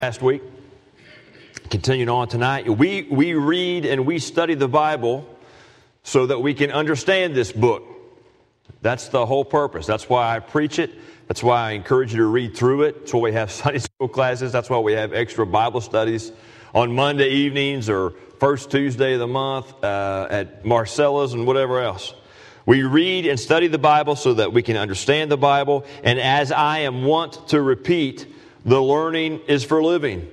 Last week, continuing on tonight, we read and we study the Bible so that we can understand this book. That's the whole purpose. That's why I preach it. That's why I encourage you to read through it. That's why we have Sunday school classes. That's why we have extra Bible studies on Monday evenings or first Tuesday of the month at Marcella's and whatever else. We read and study the Bible so that we can understand the Bible. And as I am wont to repeat, the learning is for living.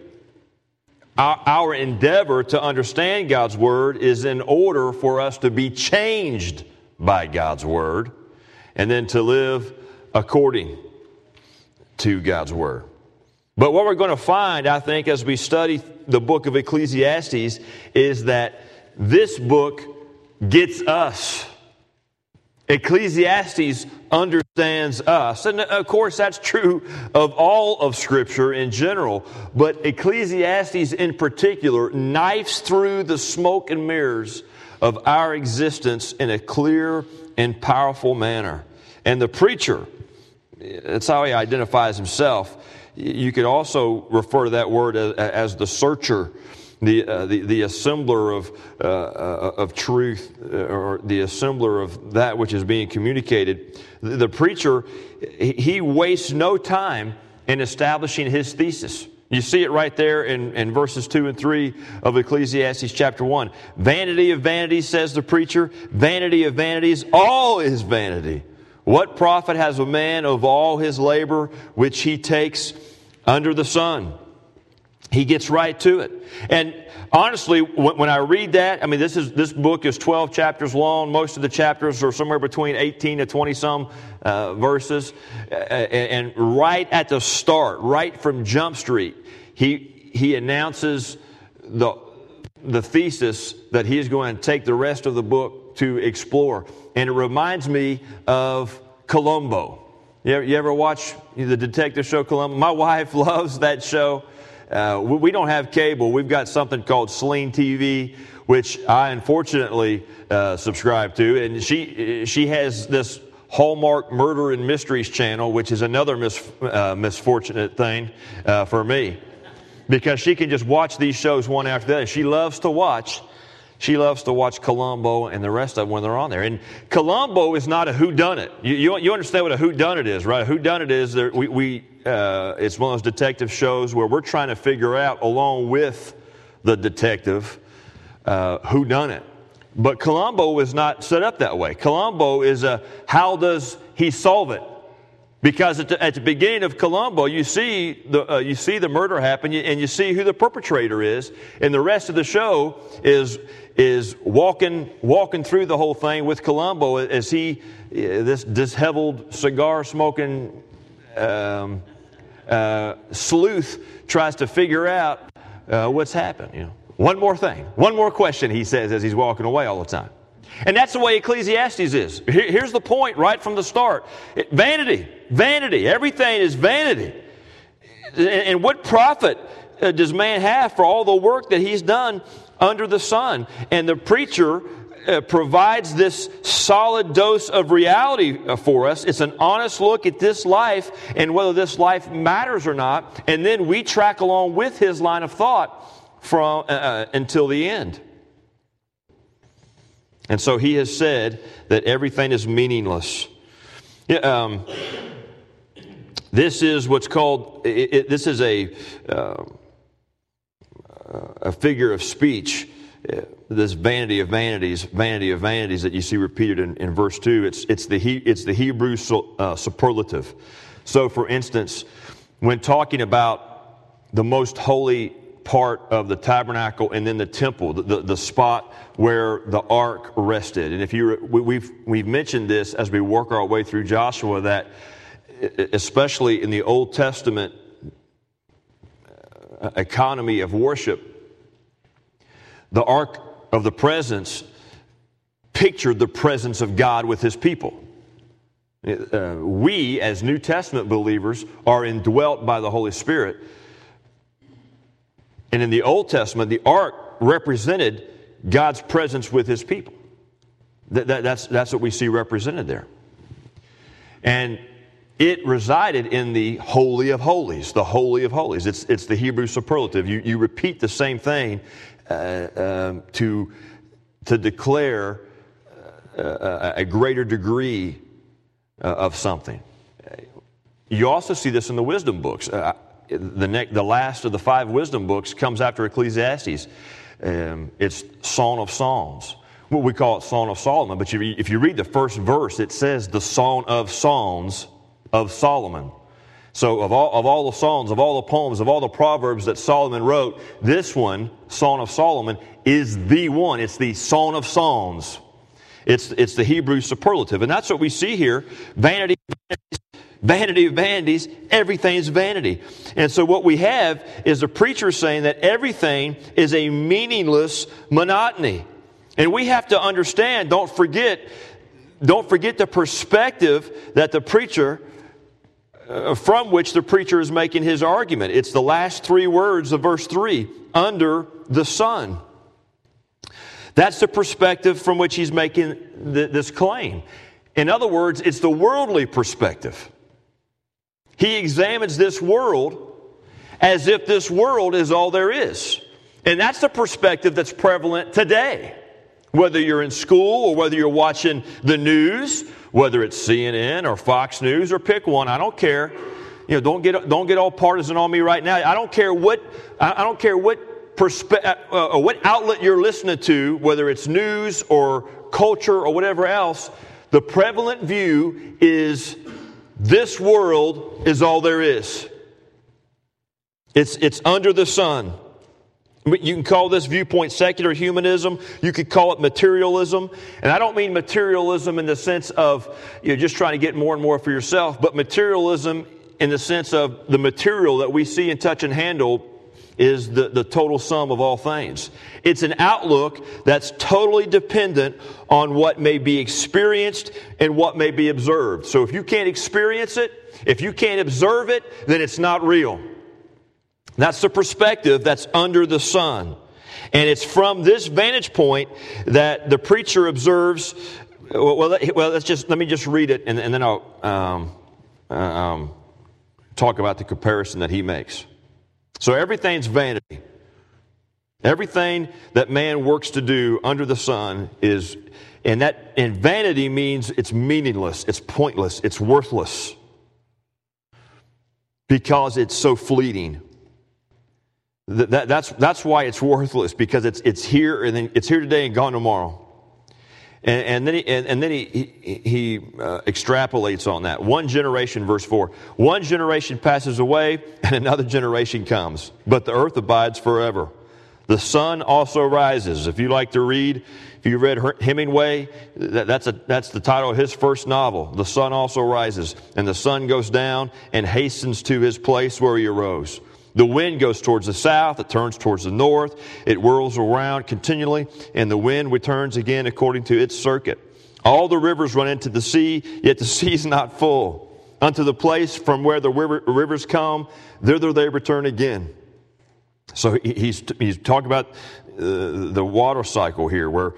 Our endeavor to understand God's Word is in order for us to be changed by God's Word and then to live according to God's Word. But what we're going to find, I think, as we study the book of Ecclesiastes is that this book gets us. Ecclesiastes understands us. And of course, that's true of all of Scripture in general. But Ecclesiastes in particular knifes through the smoke and mirrors of our existence in a clear and powerful manner. And the preacher, that's how he identifies himself. You could also refer to that word as the searcher, the assembler of truth, or the assembler of that which is being communicated. The preacher, he wastes no time in establishing his thesis. You see it right there in verses 2 and 3 of Ecclesiastes chapter 1. Vanity of vanities, says the preacher. Vanity of vanities, all is vanity. What profit has a man of all his labor which he takes under the sun? He gets right to it. And honestly, when I read that, I mean, this book is 12 chapters long. Most of the chapters are somewhere between 18 to 20-some verses. And right at the start, right from Jump Street, he announces the thesis that he is going to take the rest of the book to explore. And it reminds me of Columbo. You ever watch the detective show Columbo? My wife loves that show. We don't have cable. We've got something called Sling TV, which I unfortunately subscribe to. And she has this Hallmark Murder and Mysteries channel, which is another misfortunate thing for me. Because she can just watch these shows one after the other. She loves to watch Columbo and the rest of them when they're on there. And Columbo is not a whodunit. You understand what a whodunit is, right? A whodunit is it's one of those detective shows where we're trying to figure out, along with the detective, who done it. But Columbo is not set up that way. Columbo is how does he solve it? Because at the beginning of Columbo, you see the murder happen, and you see who the perpetrator is, and the rest of the show is walking through the whole thing with Columbo as he, this disheveled cigar smoking sleuth, tries to figure out what's happened. One more thing, one more question, he says as he's walking away all the time. And that's the way Ecclesiastes is. Here's the point right from the start. Vanity. Everything is vanity. And what profit does man have for all the work that he's done under the sun? And the preacher provides this solid dose of reality for us. It's an honest look at this life and whether this life matters or not. And then we track along with his line of thought from until the end. And so he has said that everything is meaningless. This is what's called, this is a figure of speech, this vanity of vanities that you see repeated in verse 2. It's the Hebrew superlative. So, for instance, when talking about the most holy part of the tabernacle and then the temple, the spot where the ark rested. And if we've mentioned this as we work our way through Joshua, that especially in the Old Testament economy of worship, the ark of the presence pictured the presence of God with his people. We, as New Testament believers, are indwelt by the Holy Spirit. And in the Old Testament, the ark represented God's presence with his people. That's what we see represented there. And it resided in the Holy of Holies, the Holy of Holies. It's the Hebrew superlative. You repeat the same thing to declare a greater degree of something. You also see this in the wisdom books. The last of the 5 wisdom books comes after Ecclesiastes. It's Song of Songs. Well, we call it Song of Solomon, but if you read the first verse, it says the Song of Songs of Solomon. So of all the songs, of all the poems, of all the proverbs that Solomon wrote, this one, Song of Solomon, is the one. It's the Song of Songs. It's the Hebrew superlative. And that's what we see here. Vanity of vanities, everything's vanity. And so what we have is a preacher saying that everything is a meaningless monotony. And we have to understand, don't forget the perspective that the preacher, from which the preacher is making his argument. It's the last 3 words of verse 3, under the sun. That's the perspective from which he's making this claim. In other words, it's the worldly perspective. He examines this world as if this world is all there is. And that's the perspective that's prevalent today. Whether you're in school or whether you're watching the news, whether it's CNN or Fox News or pick one, I don't care. Don't get all partisan on me right now. I don't care what outlet you're listening to, whether it's news or culture or whatever else. The prevalent view is this world is all there is. It's under the sun. You can call this viewpoint secular humanism. You could call it materialism. And I don't mean materialism in the sense of just trying to get more and more for yourself, but materialism in the sense of the material that we see and touch and handle is the total sum of all things. It's an outlook that's totally dependent on what may be experienced and what may be observed. So if you can't experience it, if you can't observe it, then it's not real. That's the perspective that's under the sun. And it's from this vantage point that the preacher observes. Let me just read it, and then I'll talk about the comparison that he makes. So everything's vanity. Everything that man works to do under the sun is, and vanity means it's meaningless, it's pointless, it's worthless, because it's so fleeting. That's why it's worthless, because it's here and then it's here today and gone tomorrow. And then he extrapolates on that. One generation, verse 4. One generation passes away and another generation comes, but the earth abides forever. The sun also rises. If you like to read, if you read Hemingway, that's the title of his first novel. The sun also rises, and the sun goes down and hastens to his place where he arose. The wind goes towards the south, it turns towards the north, it whirls around continually, and the wind returns again according to its circuit. All the rivers run into the sea, yet the sea is not full. Unto the place from where the rivers come, thither they return again. So he's talking about the water cycle here, where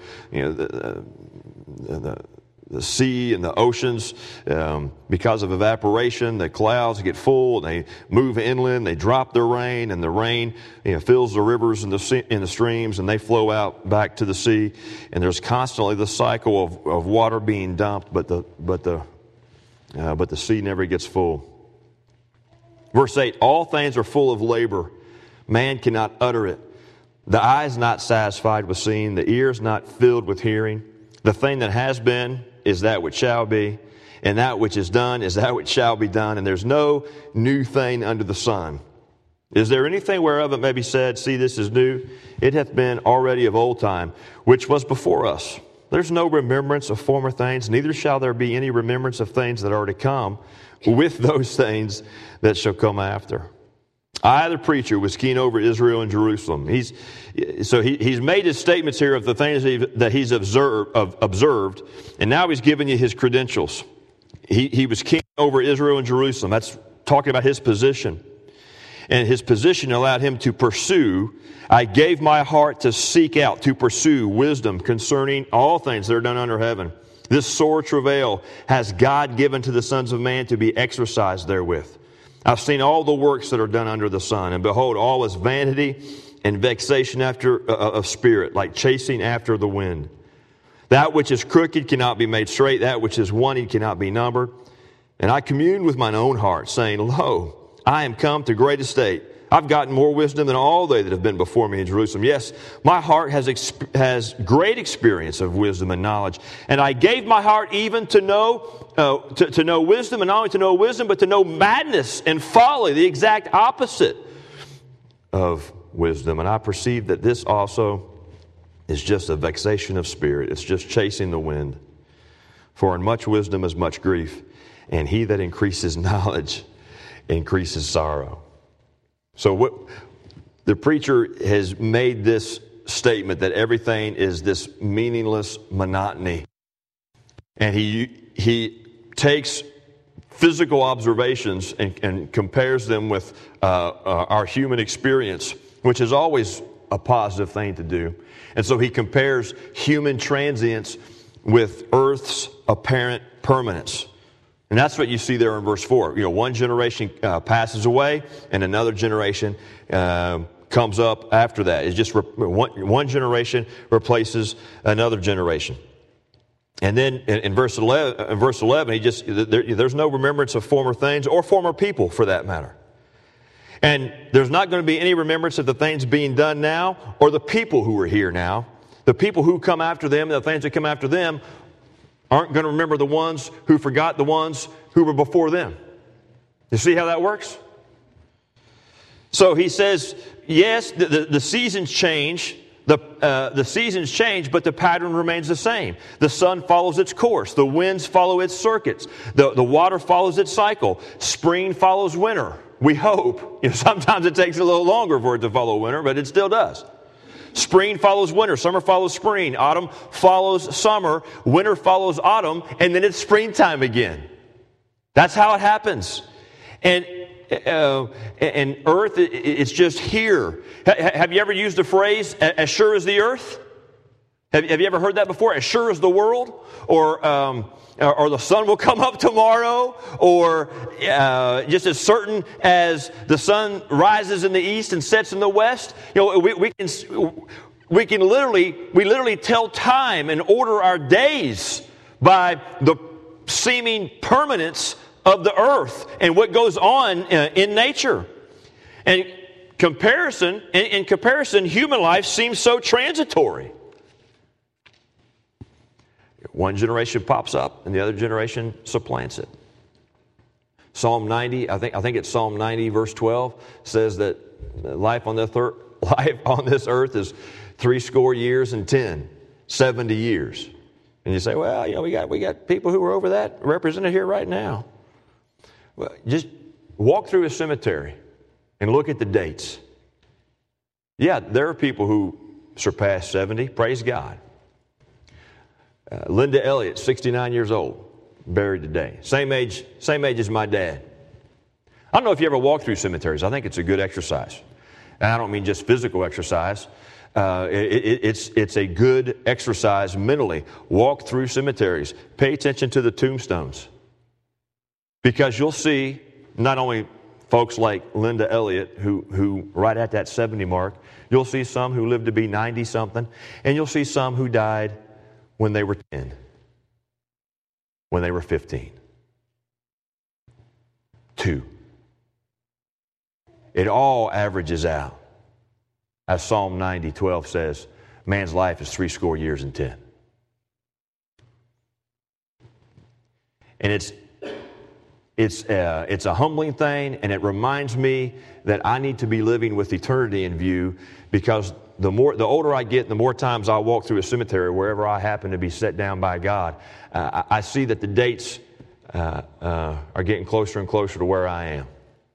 the sea and the oceans, because of evaporation, the clouds get full, and they move inland, they drop their rain, and the rain fills the rivers and the streams, and they flow out back to the sea. And there's constantly the cycle of water being dumped, but the sea never gets full. Verse 8, all things are full of labor. Man cannot utter it. The eye is not satisfied with seeing, the ear is not filled with hearing. The thing that has been is that which shall be, and that which is done is that which shall be done, and there's no new thing under the sun. Is there anything whereof it may be said, see, this is new? It hath been already of old time, which was before us. There's no remembrance of former things, neither shall there be any remembrance of things that are to come with those things that shall come after. I, the preacher, was keen over Israel and Jerusalem. He's made his statements here of the things that he's observed, and now he's giving you his credentials. He was king over Israel and Jerusalem. That's talking about his position. And his position allowed him to pursue. I gave my heart to seek out, to pursue wisdom concerning all things that are done under heaven. This sore travail has God given to the sons of man to be exercised therewith. I've seen all the works that are done under the sun, and behold, all is vanity and vexation of spirit, like chasing after the wind. That which is crooked cannot be made straight, that which is wanting cannot be numbered. And I communed with mine own heart, saying, Lo, I am come to great estate. I've gotten more wisdom than all they that have been before me in Jerusalem. Yes, my heart has great experience of wisdom and knowledge. And I gave my heart even to know wisdom, and not only to know wisdom, but to know madness and folly, the exact opposite of wisdom. And I perceive that this also is just a vexation of spirit. It's just chasing the wind. For in much wisdom is much grief, and he that increases knowledge increases sorrow. So what the preacher has made this statement that everything is this meaningless monotony. And he takes physical observations and compares them with our human experience, which is always a positive thing to do. And so he compares human transience with Earth's apparent permanence. And that's what you see there in verse 4. One generation passes away, and another generation comes up after that. It's just one generation replaces another generation. And then in verse 11, there's no remembrance of former things or former people, for that matter. And there's not going to be any remembrance of the things being done now or the people who are here now. The people who come after them, and the things that come after them, aren't going to remember the ones who forgot the ones who were before them. You see how that works? So he says, yes, the seasons change. The seasons change, but the pattern remains the same. The sun follows its course. The winds follow its circuits. The water follows its cycle. Spring follows winter. We hope. Sometimes it takes a little longer for it to follow winter, but it still does. Spring follows winter, summer follows spring, autumn follows summer, winter follows autumn, and then it's springtime again. That's how it happens. And earth, it's just here. Have you ever used the phrase, as sure as the earth? Have you ever heard that before? As sure as the world? Or the sun will come up tomorrow? Or just as certain as the sun rises in the east and sets in the west? We literally tell time and order our days by the seeming permanence of the earth and what goes on in nature. And in comparison, human life seems so transitory. One generation pops up and the other generation supplants it. Psalm 90, I think it's Psalm 90 verse 12, says that life on this earth is 70 years and 10, 70 years. And you say, well, we got people who are over that represented here right now. Well, just walk through a cemetery and look at the dates. Yeah, there are people who surpass 70. Praise God. Linda Elliott, 69 years old, buried today. Same age as my dad. I don't know if you ever walk through cemeteries. I think it's a good exercise. And I don't mean just physical exercise. It's a good exercise mentally. Walk through cemeteries. Pay attention to the tombstones. Because you'll see not only folks like Linda Elliott, who right at that 70 mark, you'll see some who lived to be 90-something, and you'll see some who died when they were 10, when they were 15, 2. It all averages out. As Psalm 90:12 says, man's life is 70 years and 10. And it's a humbling thing, and it reminds me that I need to be living with eternity in view, because the older I get, the more times I walk through a cemetery, wherever I happen to be set down by God, I see that the dates are getting closer and closer to where I am.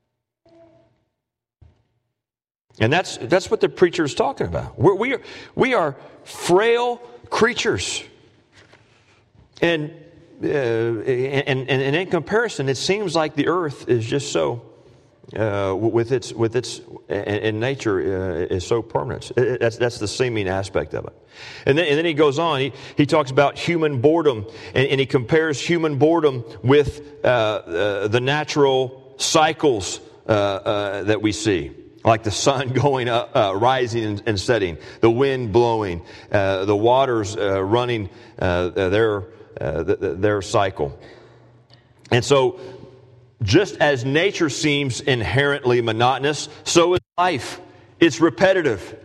And that's what the preacher is talking about. We are frail creatures. And in comparison, it seems like the earth is just so with its in nature is so permanent. That's the seeming aspect of it. And then he goes on. He talks about human boredom, and he compares human boredom with the natural cycles that we see, like the sun going up, rising and setting, the wind blowing, the waters running their cycle. And so, just as nature seems inherently monotonous, so is life. It's repetitive.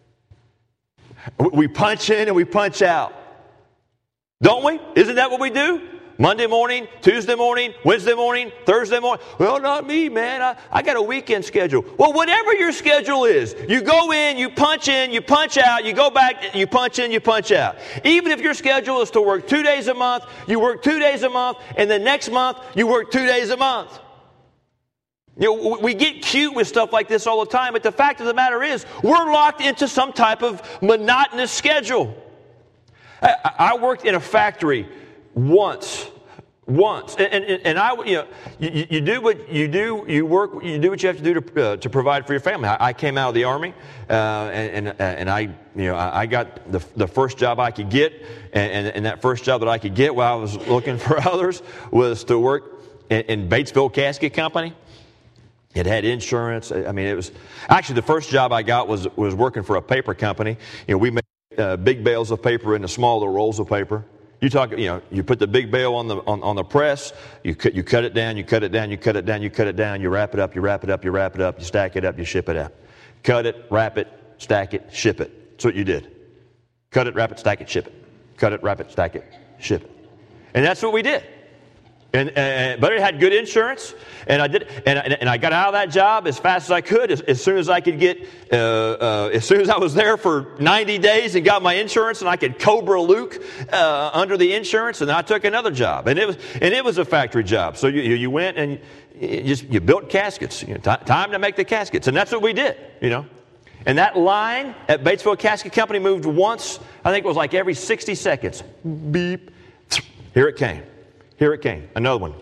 We punch in and we punch out. Don't we? Isn't that what we do? Monday morning, Tuesday morning, Wednesday morning, Thursday morning. Well, not me, man. I got a weekend schedule. Well, whatever your schedule is, you go in, you punch out, you go back, you punch in, you punch out. Even if your schedule is to work 2 days a month, you work 2 days a month, and the next month, you work 2 days a month. You know, we get cute with stuff like this all the time, but the fact of the matter is, we're locked into some type of monotonous schedule. I worked in a factory once, and I, you do what you do, you work, you do what you have to do to provide for your family. I came out of the Army, and I got the first job I could get, and that first job that I could get while I was looking for others was to work in Batesville Casket Company. It had insurance. I mean, it was actually the first job I got was working for a paper company. You know, we made big bales of paper into smaller rolls of paper. You put the big bale on the press. You cut it down. You cut it down. You cut it down. You cut it down. You wrap it up. You wrap it up. You wrap it up. You stack it up. You ship it out. Cut it, wrap it, stack it, ship it. That's what you did. Cut it, wrap it, stack it, ship it. Cut it, wrap it, stack it, ship it. And that's what we did. But it had good insurance, and I did, and I got out of that job as fast as I could, as soon as I could get, as soon as I was there for 90 days and got my insurance, and I could Cobra Luke under the insurance, and I took another job, and it was a factory job. So you went and you built caskets. Time to make the caskets, and that's what we did. And that line at Batesville Casket Company moved once. I think it was like every 60 seconds. Beep. Here it came. Here it came. Another one.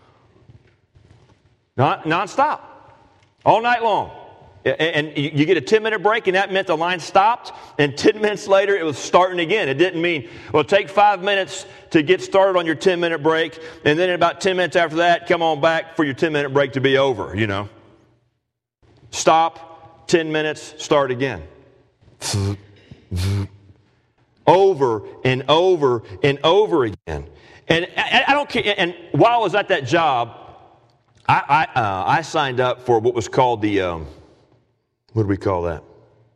Non-stop. All night long. And you get a 10-minute break, and that meant the line stopped, and 10 minutes later, it was starting again. It didn't mean, well, take 5 minutes to get started on your 10-minute break, and then in about 10 minutes after that, come on back for your 10-minute break to be over, Stop, 10 minutes, start again. Over and over and over again. And I don't care. And while I was at that job, I signed up for what was called the what do we call that?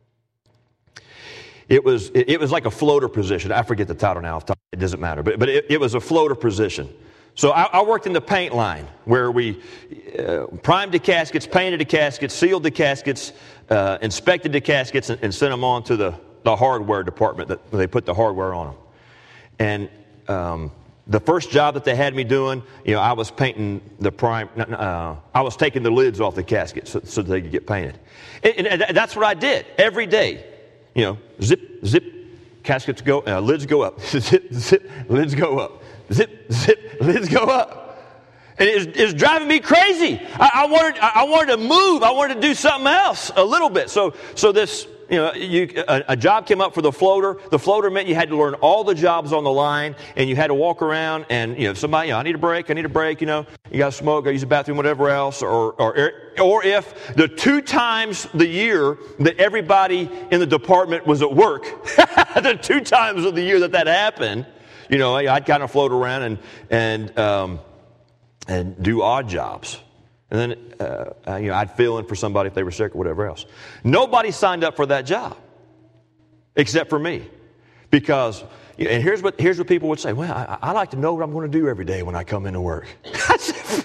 It was like a floater position. I forget the title now. It doesn't matter. But it was a floater position. So I worked in the paint line where we primed the caskets, painted the caskets, sealed the caskets, inspected the caskets, and sent them on to the hardware department that they put the hardware on them. And the first job that they had me doing, I was painting I was taking the lids off the casket so they could get painted. And that's what I did every day. Zip, zip, caskets go, lids go up. Zip, zip, lids go up. Zip, zip, lids go up. And it was driving me crazy. I wanted to move. I wanted to do something else a little bit. So this, a job came up for the floater. The floater meant you had to learn all the jobs on the line, and you had to walk around and, somebody, I need a break, you got to smoke, go use the bathroom, whatever else, or if the 2 times the year that everybody in the department was at work, the 2 times of the year that happened, I'd kind of float around and do odd jobs. And then, I'd fill in for somebody if they were sick or whatever else. Nobody signed up for that job except for me. Because, and here's what people would say, well, I like to know what I'm going to do every day when I come into work. I said,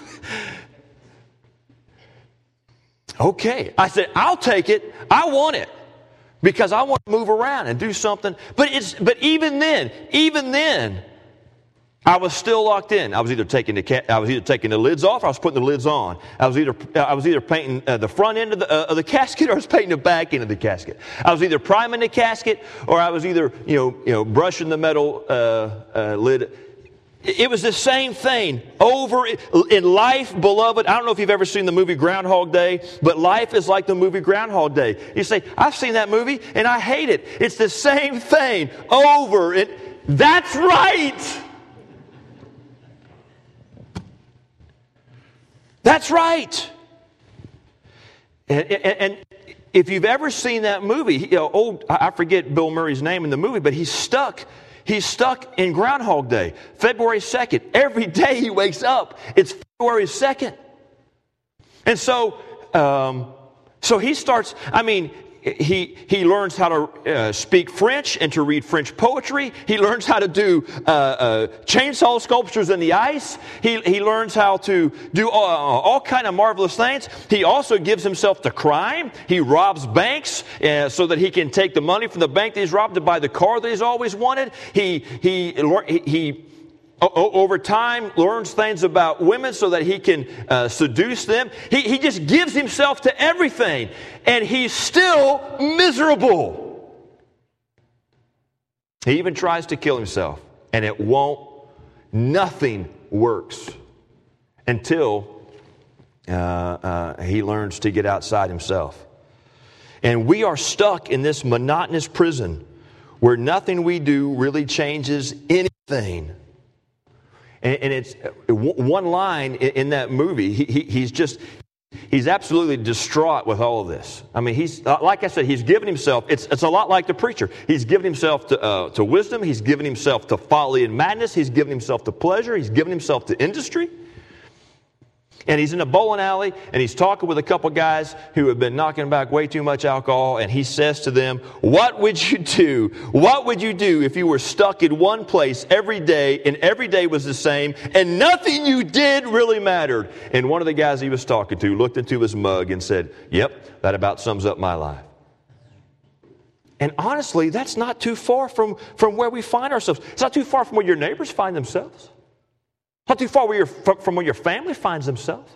okay. I said, I'll take it. I want it. Because I want to move around and do something. But even then, I was still locked in. I was either taking the lids off, or I was putting the lids on. I was either painting the front end of the casket, or I was painting the back end of the casket. I was either priming the casket, or I was either brushing the metal lid. It was the same thing over in life, beloved. I don't know if you've ever seen the movie Groundhog Day, but life is like the movie Groundhog Day. You say, I've seen that movie and I hate it. It's the same thing over and that's right. That's right. And if you've ever seen that movie, I forget Bill Murray's name in the movie, but he's stuck. He's stuck in Groundhog Day, February 2nd. Every day he wakes up, it's February 2nd. And so he starts, he learns how to speak French and to read French poetry. He learns how to do chainsaw sculptures in the ice. He learns how to do all kind of marvelous things. He also gives himself to crime. He robs banks so that he can take the money from the bank that he's robbed to buy the car that he's always wanted. He over time learns things about women so that he can seduce them. He just gives himself to everything, and he's still miserable. He even tries to kill himself, and it won't. Nothing works until he learns to get outside himself. And we are stuck in this monotonous prison where nothing we do really changes anything. And it's one line in that movie. He's absolutely distraught with all of this. I mean, he's like I said, he's given himself. It's a lot like the preacher. He's given himself to wisdom. He's given himself to folly and madness. He's given himself to pleasure. He's given himself to industry. And he's in a bowling alley, and he's talking with a couple guys who have been knocking back way too much alcohol, and he says to them, what would you do? What would you do if you were stuck in one place every day, and every day was the same, and nothing you did really mattered? And one of the guys he was talking to looked into his mug and said, yep, that about sums up my life. And honestly, that's not too far from where we find ourselves. It's not too far from where your neighbors find themselves. Not too far from where your family finds themselves.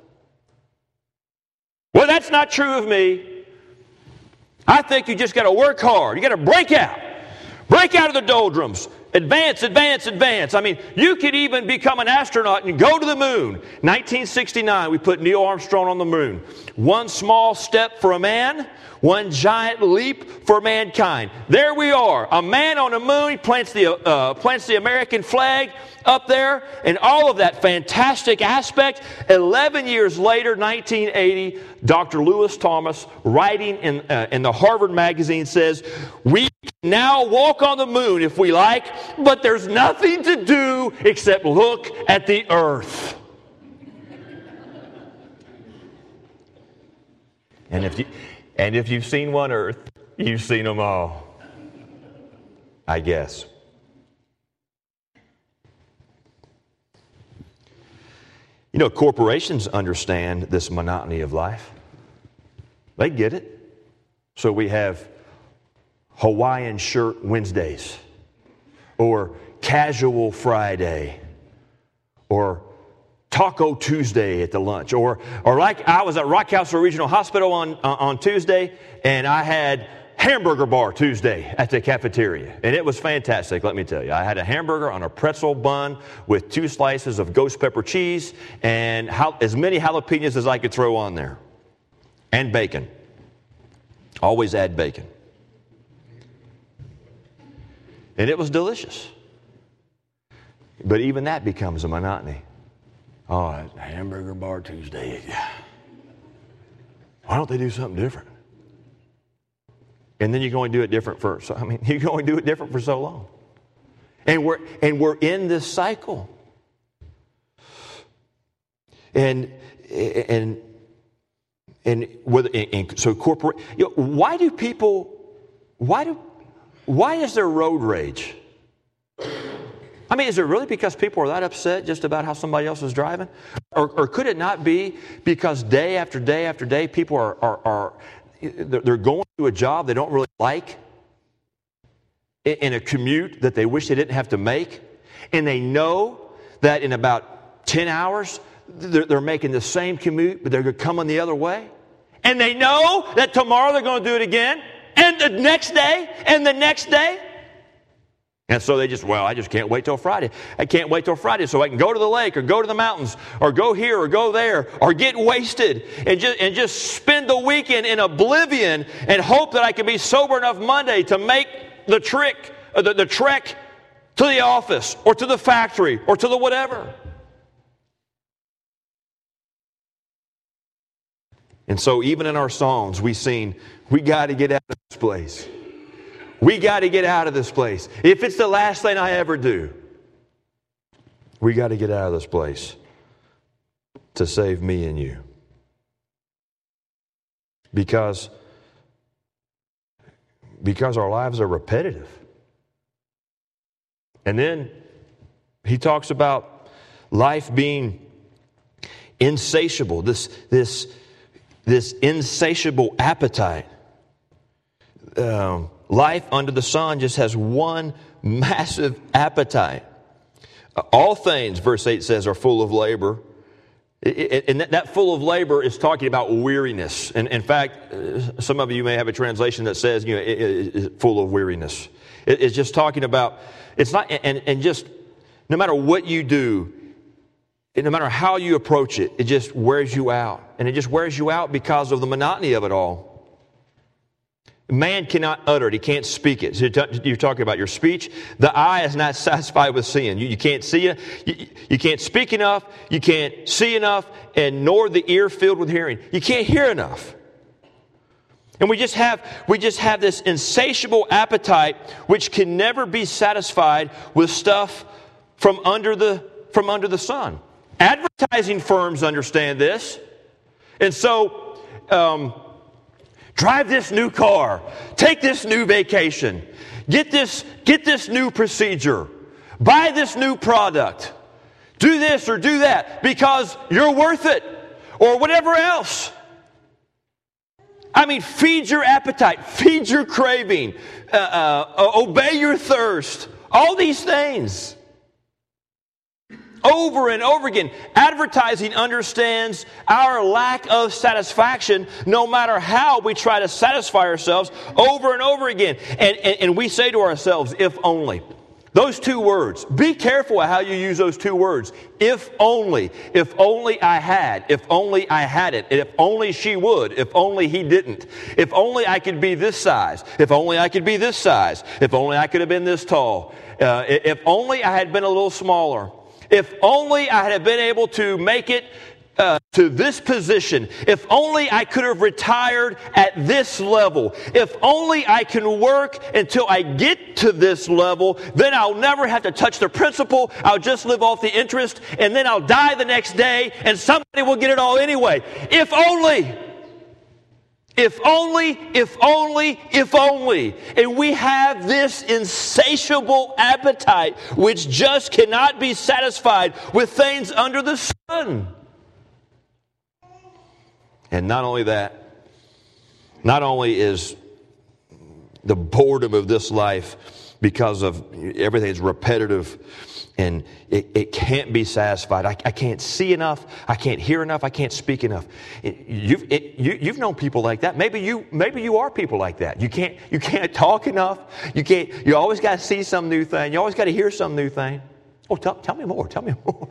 Well, that's not true of me. I think you just got to work hard. You got to break out. Break out of the doldrums. Advance, advance, advance. I mean, you could even become an astronaut and go to the moon. 1969, we put Neil Armstrong on the moon. One small step for a man, one giant leap for mankind. There we are. A man on the moon. He plants the American flag up there, and all of that fantastic aspect. 11 years later, 1980, Dr. Lewis Thomas, writing in the Harvard magazine, says, we can now walk on the moon if we like, but there's nothing to do except look at the earth. And if you've seen one earth, you've seen them all, I guess. You know, corporations understand this monotony of life. They get it. So we have Hawaiian shirt Wednesdays, or casual Friday, or Taco Tuesday at the lunch, or like I was at Rock House Regional Hospital on Tuesday, and I had hamburger bar Tuesday at the cafeteria, and it was fantastic, let me tell you. I had a hamburger on a pretzel bun with 2 slices of ghost pepper cheese and as many jalapenos as I could throw on there, and bacon. Always add bacon. And it was delicious. But even that becomes a monotony. Oh, hamburger bar Tuesday. Why don't they do something different? And then you can only do it different first. You can only do it different for so long. And we're in this cycle. So corporate. Why is there road rage? Is it really because people are that upset just about how somebody else is driving? Or could it not be because day after day after day people they're going to a job they don't really like, in a commute that they wish they didn't have to make, and they know that in about 10 hours they're making the same commute, but they're coming the other way, and they know that tomorrow they're going to do it again, and the next day, and the next day. And so they I just can't wait till Friday. I can't wait till Friday so I can go to the lake or go to the mountains or go here or go there or get wasted and just spend the weekend in oblivion and hope that I can be sober enough Monday to make the trek to the office or to the factory or to the whatever. And so even in our songs, we sing, we got to get out of this place. We got to get out of this place. If it's the last thing I ever do, we got to get out of this place to save me and you. Because our lives are repetitive. And then he talks about life being insatiable, this insatiable appetite. Life under the sun just has one massive appetite. All things, verse 8 says, are full of labor. And that full of labor is talking about weariness. And in fact, some of you may have a translation that says, full of weariness. It's just talking about, it's not, and just no matter what you do, no matter how you approach it, it just wears you out. And it just wears you out because of the monotony of it all. Man cannot utter it. He can't speak it. So you're talking about your speech. The eye is not satisfied with seeing. You can't see it. You can't speak enough. You can't see enough. And nor the ear filled with hearing. You can't hear enough. And we just have this insatiable appetite which can never be satisfied with stuff from under the sun. Advertising firms understand this. And so, drive this new car. Take this new vacation. Get this new procedure. Buy this new product. Do this or do that because you're worth it. Or whatever else. I mean, feed your appetite. Feed your craving. Obey your thirst. All these things. Over and over again, advertising understands our lack of satisfaction no matter how we try to satisfy ourselves over and over again. And we say to ourselves, if only. Those two words, be careful how you use those two words. If only I had, if only I had it, if only she would, if only he didn't, if only I could be this size, if only I could be this size, if only I could have been this tall, if only I had been a little smaller. If only I had been able to make it to this position. If only I could have retired at this level. If only I can work until I get to this level, then I'll never have to touch the principal. I'll just live off the interest, and then I'll die the next day, and somebody will get it all anyway. If only. If only, if only, if only. And we have this insatiable appetite which just cannot be satisfied with things under the sun. And not only that, not only is the boredom of this life because of everything is repetitive and it can't be satisfied. I can't see enough. I can't hear enough. I can't speak enough. You've known people like that. Maybe you are people like that. You can't talk enough. You always got to see some new thing. You always got to hear some new thing. Oh, tell me more. Tell me more.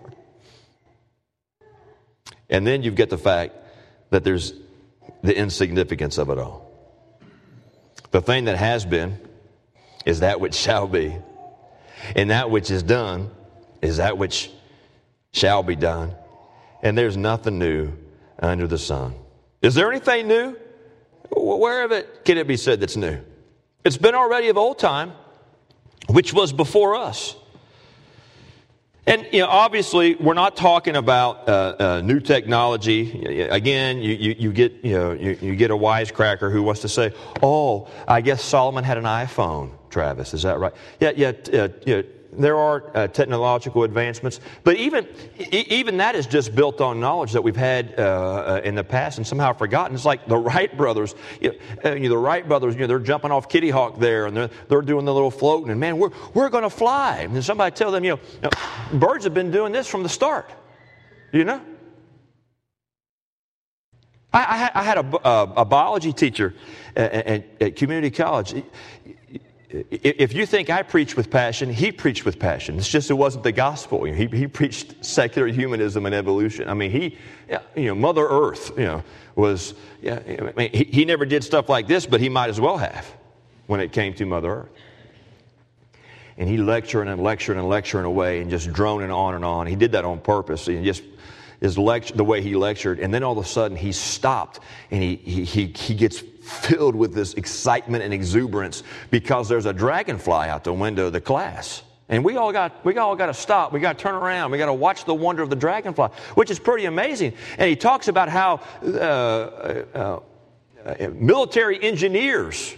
And then you've got the fact that there's the insignificance of it all. The thing that has been is that which shall be. And that which is done is that which shall be done. And there's nothing new under the sun. Is there anything new? Where of it can it be said that's new? It's been already of old time, which was before us. And obviously, we're not talking about new technology. Again, you get a wisecracker who wants to say, "Oh, I guess Solomon had an iPhone." Travis, is that right? Yeah. There are technological advancements, but even that is just built on knowledge that we've had in the past and somehow forgotten. It's like the Wright brothers. The Wright brothers, they're jumping off Kitty Hawk there, and they're doing the little floating. And man, we're going to fly. And somebody tell them, birds have been doing this from the start. I had a biology teacher at community college. if you think I preach with passion, he preached with passion. It's just it wasn't the gospel. He preached secular humanism and evolution. I mean, Mother Earth, was. I mean, he never did stuff like this, but he might as well have when it came to Mother Earth. And he lecturing and lecturing and lecturing away and just droning on and on. He did that on purpose. And just the way he lectured, and then all of a sudden he stopped and he gets filled with this excitement and exuberance because there's a dragonfly out the window of the class. And we all got to stop. We got to turn around. We got to watch the wonder of the dragonfly, which is pretty amazing. And he talks about how military engineers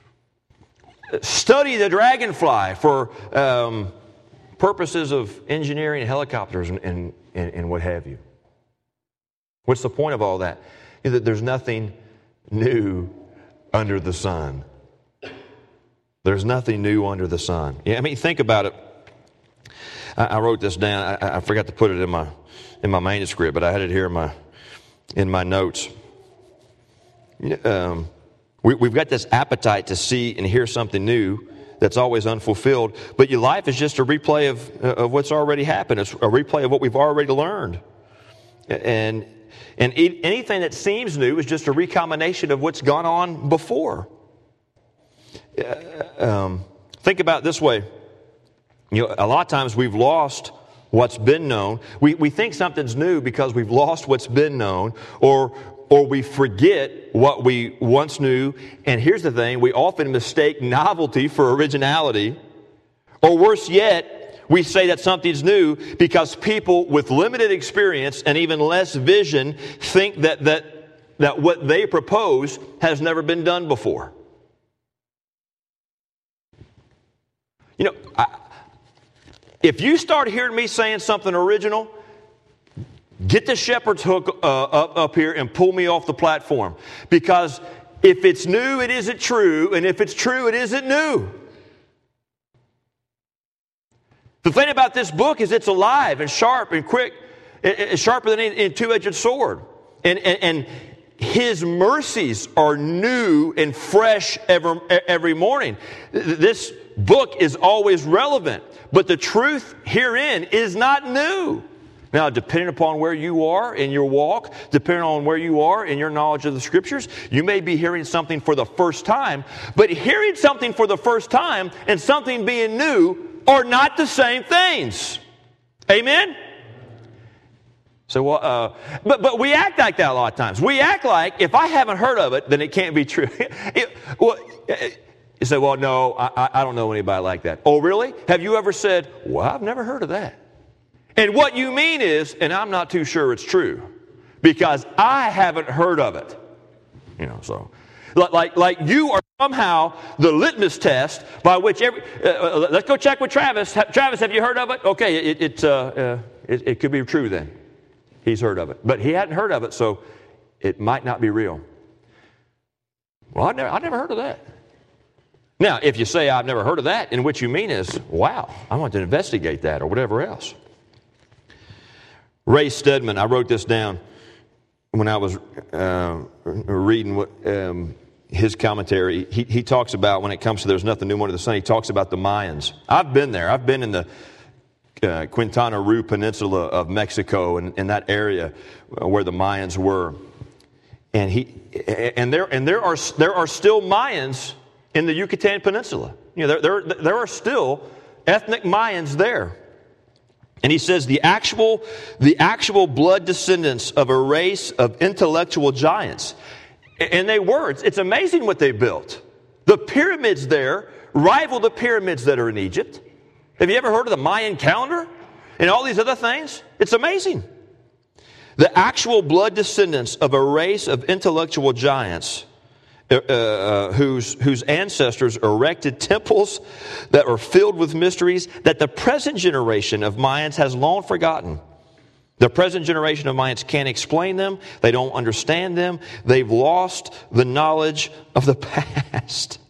study the dragonfly for purposes of engineering helicopters and what have you. What's the point of all that? Is that there's nothing new under the sun. There's nothing new under the sun. Yeah, I mean, think about it. I wrote this down. I forgot to put it in my manuscript, but I had it here in my notes. We've got this appetite to see and hear something new that's always unfulfilled. But your life is just a replay of what's already happened. It's a replay of what we've already learned. And anything that seems new is just a recombination of what's gone on before. Think about it this way. A lot of times we've lost what's been known. We think something's new because we've lost what's been known, or we forget what we once knew. And here's the thing, we often mistake novelty for originality. Or worse yet, we say that something's new because people with limited experience and even less vision think that what they propose has never been done before. If you start hearing me saying something original, get the shepherd's hook up here and pull me off the platform. Because if it's new, it isn't true. And if it's true, it isn't new. The thing about this book is it's alive and sharp and quick. It's sharper than a two-edged sword. And His mercies are new and fresh every morning. This book is always relevant. But the truth herein is not new. Now, depending upon where you are in your walk, depending on where you are in your knowledge of the Scriptures, you may be hearing something for the first time. But hearing something for the first time and something being new are not the same things. Amen? So, but we act like that a lot of times. We act like if I haven't heard of it, then it can't be true. You say, well, no, I don't know anybody like that. Oh, really? Have you ever said, well, I've never heard of that? And what you mean is, and I'm not too sure it's true, because I haven't heard of it. So like you are somehow the litmus test by which let's go check with Travis. Travis, have you heard of it? Okay, it could be true then. He's heard of it, but he hadn't heard of it, so it might not be real. Well, I never heard of that. Now, if you say I've never heard of that, and what you mean is, wow, I want to investigate that or whatever else. Ray Stedman, I wrote this down when I was reading his commentary. He talks about, when it comes to there's nothing new under the sun, he talks about the Mayans. I've been there. I've been in the Quintana Roo Peninsula of Mexico and that area where the Mayans were. And there are still Mayans in the Yucatan Peninsula. There are still ethnic Mayans there. And he says the actual blood descendants of a race of intellectual giants. And they were. It's amazing what they built. The pyramids there rival the pyramids that are in Egypt. Have you ever heard of the Mayan calendar and all these other things? It's amazing. The actual blood descendants of a race of intellectual giants whose ancestors erected temples that were filled with mysteries that the present generation of Mayans has long forgotten. The present generation of Mayans can't explain them. They don't understand them. They've lost the knowledge of the past.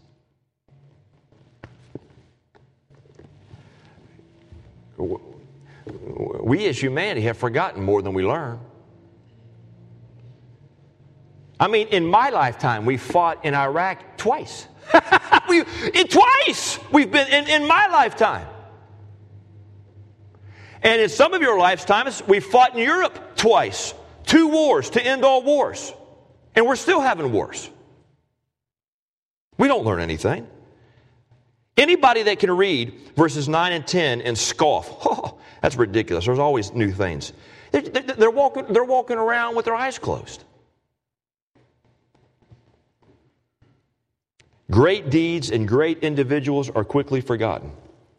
We as humanity have forgotten more than we learn. I mean, in my lifetime, we fought in Iraq twice. Twice we've been in my lifetime. And in some of your lifetimes, we fought in Europe twice. 2 wars to end all wars. And we're still having wars. We don't learn anything. Anybody that can read verses 9 and 10 and scoff, oh, that's ridiculous. There's always new things. They're walking around with their eyes closed. Great deeds and great individuals are quickly forgotten.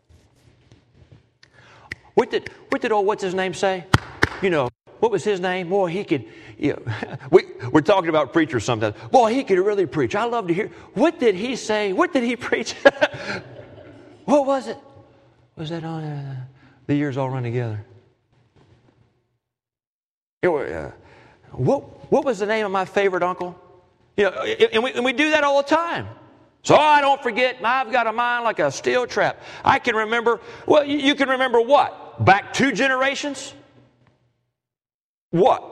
What did what's his name say? You know, what was his name? Boy, he could, you know, we're talking about preachers sometimes. Boy, he could really preach. I love to hear. What did he say? What did he preach? What was it? Was that on The Years All Run Together? What was the name of my favorite uncle? You know, and we do that all the time. So I don't forget, I've got a mind like a steel trap. I can remember, well, you can remember what? Back 2 generations? What?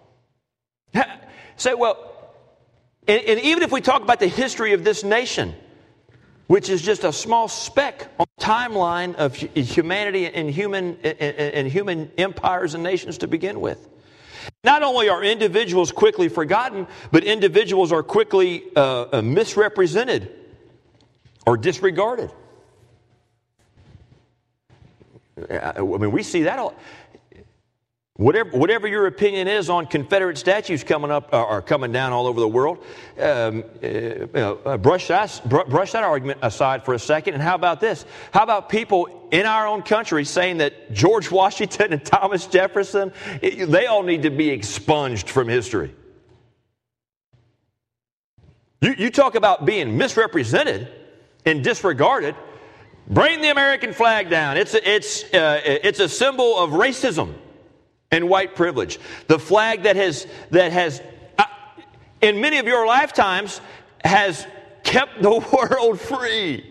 Say, well, and even if we talk about the history of this nation, which is just a small speck on the timeline of humanity and human empires and nations to begin with. Not only are individuals quickly forgotten, but individuals are quickly misrepresented or disregarded. I mean, we see that all. Whatever your opinion is on Confederate statues coming up or coming down all over the world, brush that argument aside for a second. And how about this? How about people in our own country saying that George Washington and Thomas Jefferson, they all need to be expunged from history? You talk about being misrepresented and disregarded. Bring the American flag down. It's a symbol of racism and white privilege. The flag that has in many of your lifetimes has kept the world free.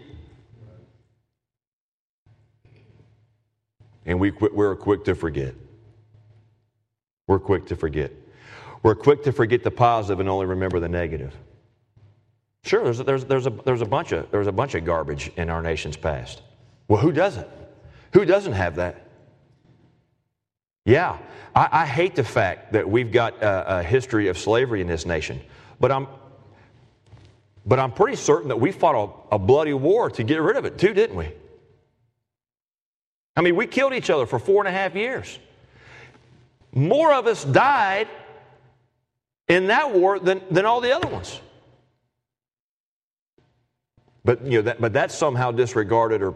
And we're quick to forget. We're quick to forget. We're quick to forget the positive and only remember the negative. Sure, there's a bunch of garbage in our nation's past. Well, who doesn't? Who doesn't have that? Yeah, I hate the fact that we've got a history of slavery in this nation, but I'm pretty certain that we fought a bloody war to get rid of it too, didn't we? I mean, we killed each other for 4.5 years. More of us died in that war than all the other ones. But but that's somehow disregarded or.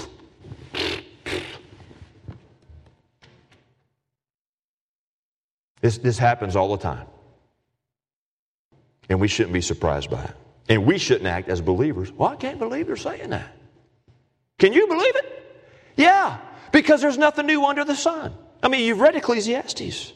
This happens all the time. And we shouldn't be surprised by it. And we shouldn't act as believers. Well, I can't believe they're saying that. Can you believe it? Yeah, because there's nothing new under the sun. I mean, you've read Ecclesiastes.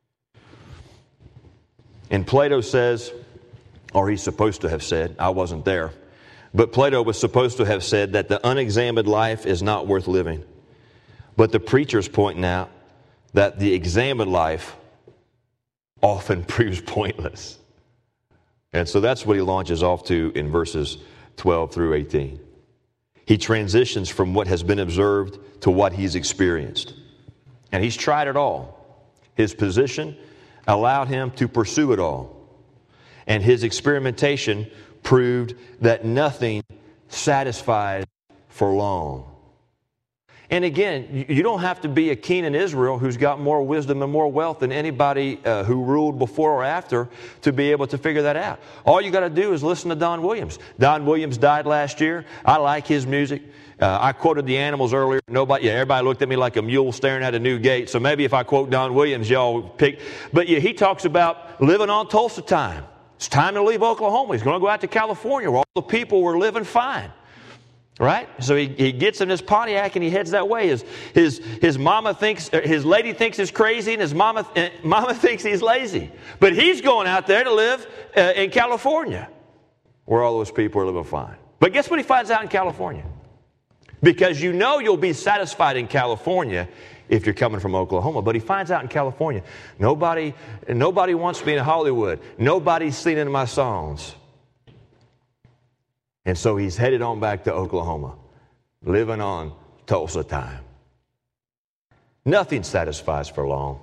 And Plato says, or he's supposed to have said, I wasn't there, but Plato was supposed to have said that the unexamined life is not worth living. But the preacher's pointing out that the examined life often proves pointless. And so that's what he launches off to in verses 12 through 18. He transitions from what has been observed to what he's experienced. And he's tried it all. His position allowed him to pursue it all. And his experimentation proved that nothing satisfies for long. And again, you don't have to be a king in Israel who's got more wisdom and more wealth than anybody who ruled before or after to be able to figure that out. All you got to do is listen to Don Williams. Don Williams died last year. I like his music. I quoted the Animals earlier. Everybody looked at me like a mule staring at a new gate. So maybe if I quote Don Williams, y'all pick. But yeah, he talks about living on Tulsa time. It's time to leave Oklahoma. He's going to go out to California where all the people were living fine. Right? So he gets in his Pontiac and he heads that way. His mama thinks, his lady thinks he's crazy, and his mama thinks he's lazy. But he's going out there to live in California, where all those people are living fine. But guess what he finds out in California? Because you'll be satisfied in California if you're coming from Oklahoma. But he finds out in California, nobody wants me in Hollywood. Nobody's singing my songs. And so he's headed on back to Oklahoma, living on Tulsa time. Nothing satisfies for long.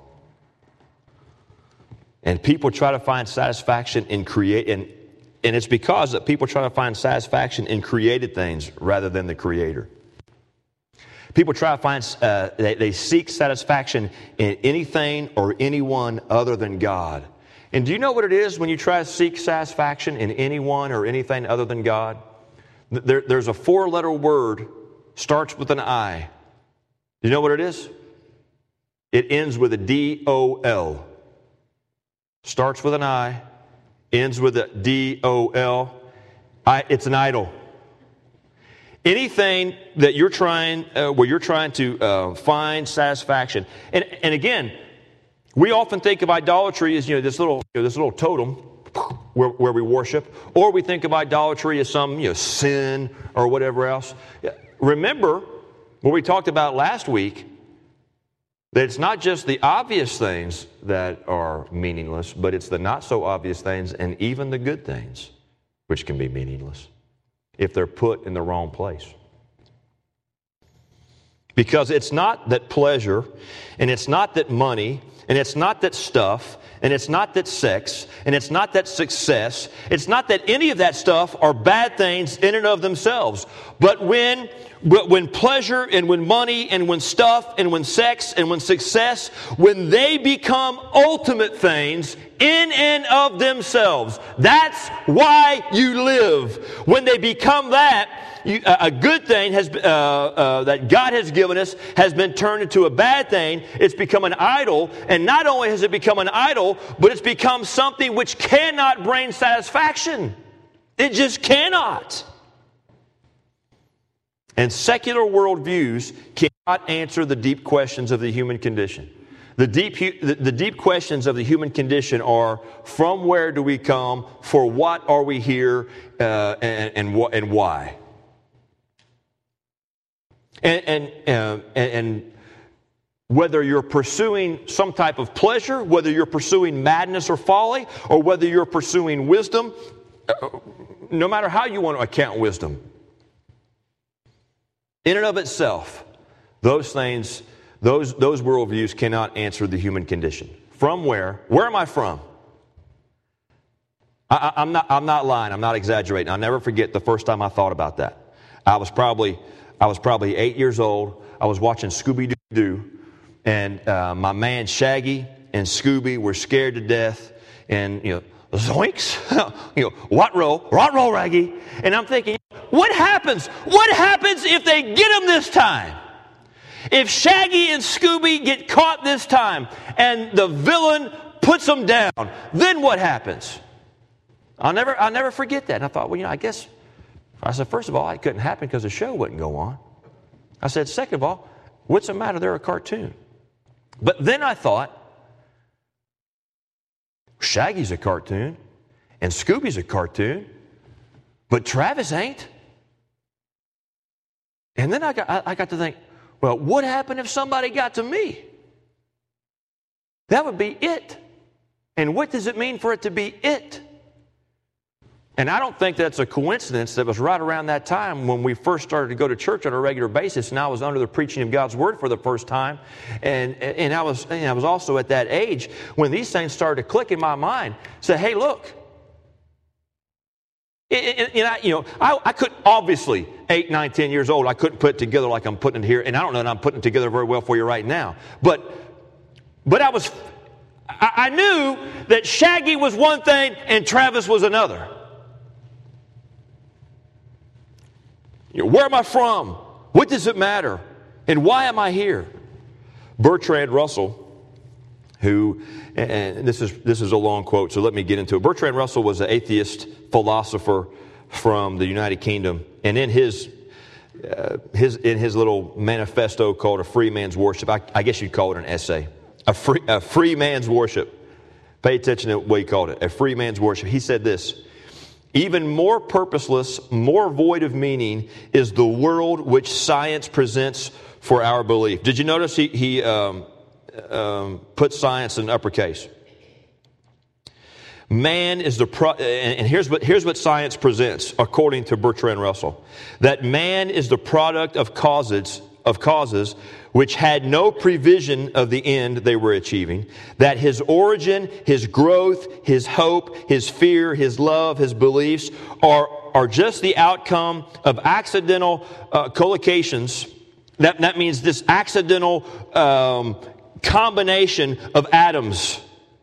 And people try to find satisfaction in and it's because that people try to find satisfaction in created things rather than the Creator. People try to find, they seek satisfaction in anything or anyone other than God. And do you know what it is when you try to seek satisfaction in anyone or anything other than God? There's a 4-letter word, starts with an I. Do you know what it is? It ends with a D-O-L. Starts with an I, ends with a D-O-L. It's an idol. Anything that you're trying, where you're trying to find satisfaction, and again, we often think of idolatry as this little totem where we worship, or we think of idolatry as some sin or whatever else. Remember what we talked about last week, that it's not just the obvious things that are meaningless, but it's the not so obvious things and even the good things which can be meaningless if they're put in the wrong place. Because it's not that pleasure, and it's not that money, and it's not that stuff, and it's not that sex, and it's not that success, it's not that any of that stuff are bad things in and of themselves. But when pleasure and when money and when stuff and when sex and when success, when they become ultimate things in and of themselves, that's why you live. When they become that, a good thing that God has given us has been turned into a bad thing. It's become an idol. And not only has it become an idol, but it's become something which cannot bring satisfaction. It just cannot. And secular worldviews cannot answer the deep questions of the human condition. The deep questions of the human condition are: from where do we come? For what are we here? And why? And whether you're pursuing some type of pleasure, whether you're pursuing madness or folly, or whether you're pursuing wisdom, no matter how you want to account wisdom, in and of itself, those things, those worldviews cannot answer the human condition. From where? Where am I from? I'm not lying. I'm not exaggerating. I'll never forget the first time I thought about that. I was probably 8 years old. I was watching Scooby-Doo, and my man Shaggy and Scooby were scared to death, and zoinks, what roll, Raggy, and I'm thinking, what happens? What happens if they get them this time? If Shaggy and Scooby get caught this time, and the villain puts them down, then what happens? I'll never forget that. And I thought, I said, first of all, it couldn't happen because the show wouldn't go on. I said, second of all, what's the matter? They're a cartoon. But then I thought, Shaggy's a cartoon, and Scooby's a cartoon, but Travis ain't. And then I got to think, well, what happened if somebody got to me? That would be it. And what does it mean for it to be it? And I don't think that's a coincidence that was right around that time when we first started to go to church on a regular basis, and I was under the preaching of God's Word for the first time. And I was also at that age when these things started to click in my mind. Say, hey, look. I couldn't, obviously, 8, 9, 10 years old, I couldn't put it together like I'm putting it here. And I don't know that I'm putting it together very well for you right now. But I knew that Shaggy was one thing and Travis was another. Where am I from? What does it matter? And why am I here? Bertrand Russell, who, and this is a long quote, so let me get into it. Bertrand Russell was an atheist philosopher from the United Kingdom, and in his little manifesto called A Free Man's Worship, I guess you'd call it an essay, a free man's worship. Pay attention to what he called it, a free man's worship. He said this: even more purposeless, more void of meaning is the world which science presents for our belief. Did you notice he put science in uppercase? Man is and here's what science presents, according to Bertrand Russell, that man is the product of causes which had no prevision of the end they were achieving, that his origin, his growth, his hope, his fear, his love, his beliefs are just the outcome of accidental collocations. That means this accidental combination of atoms.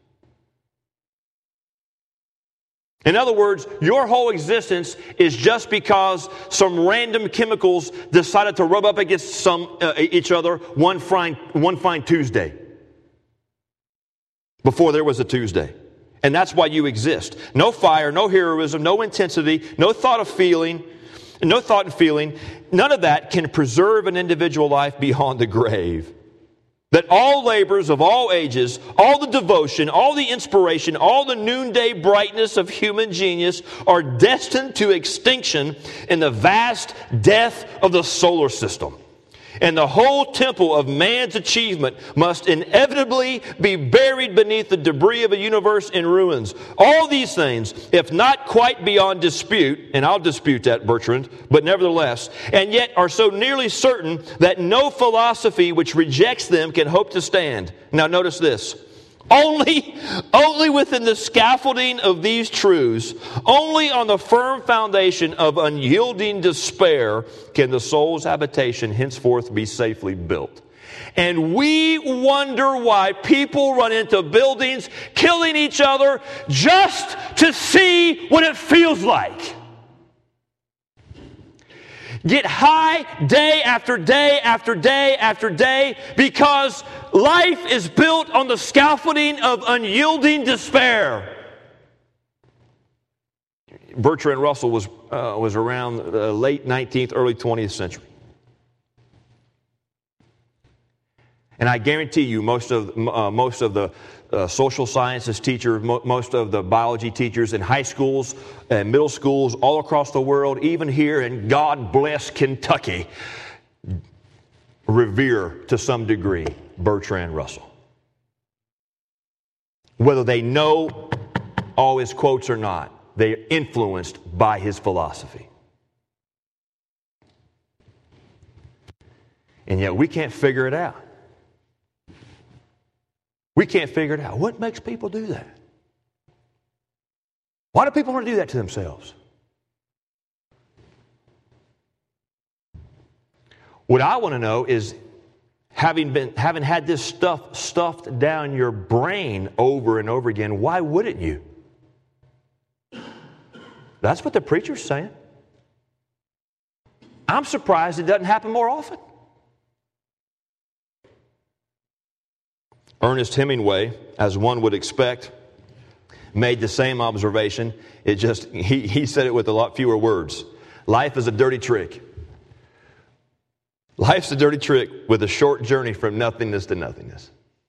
In other words, your whole existence is just because some random chemicals decided to rub up against each other one fine Tuesday, before there was a Tuesday. And that's why you exist. No fire, no heroism, no intensity, no thought and feeling. None of that can preserve an individual life beyond the grave. That all labors of all ages, all the devotion, all the inspiration, all the noonday brightness of human genius are destined to extinction in the vast death of the solar system. And the whole temple of man's achievement must inevitably be buried beneath the debris of a universe in ruins. All these things, if not quite beyond dispute, and I'll dispute that, Bertrand, but nevertheless, and yet are so nearly certain that no philosophy which rejects them can hope to stand. Now notice this. Only within the scaffolding of these truths, only on the firm foundation of unyielding despair can the soul's habitation henceforth be safely built. And we wonder why people run into buildings, killing each other, just to see what it feels like. Get high day after day after day after day because life is built on the scaffolding of unyielding despair. Bertrand Russell was around the late 19th, early 20th century. And I guarantee you most of the social sciences teachers, most of the biology teachers in high schools and middle schools all across the world, even here in God bless Kentucky, revere to some degree Bertrand Russell. Whether they know all his quotes or not, they are influenced by his philosophy. And yet we can't figure it out. We can't figure it out. What makes people do that? Why do people want to do that to themselves? What I want to know is, having had this stuff stuffed down your brain over and over again, why wouldn't you? That's what the preacher's saying. I'm surprised it doesn't happen more often. Ernest Hemingway, as one would expect, made the same observation. He said it with a lot fewer words. Life is a dirty trick. Life's a dirty trick with a short journey from nothingness to nothingness.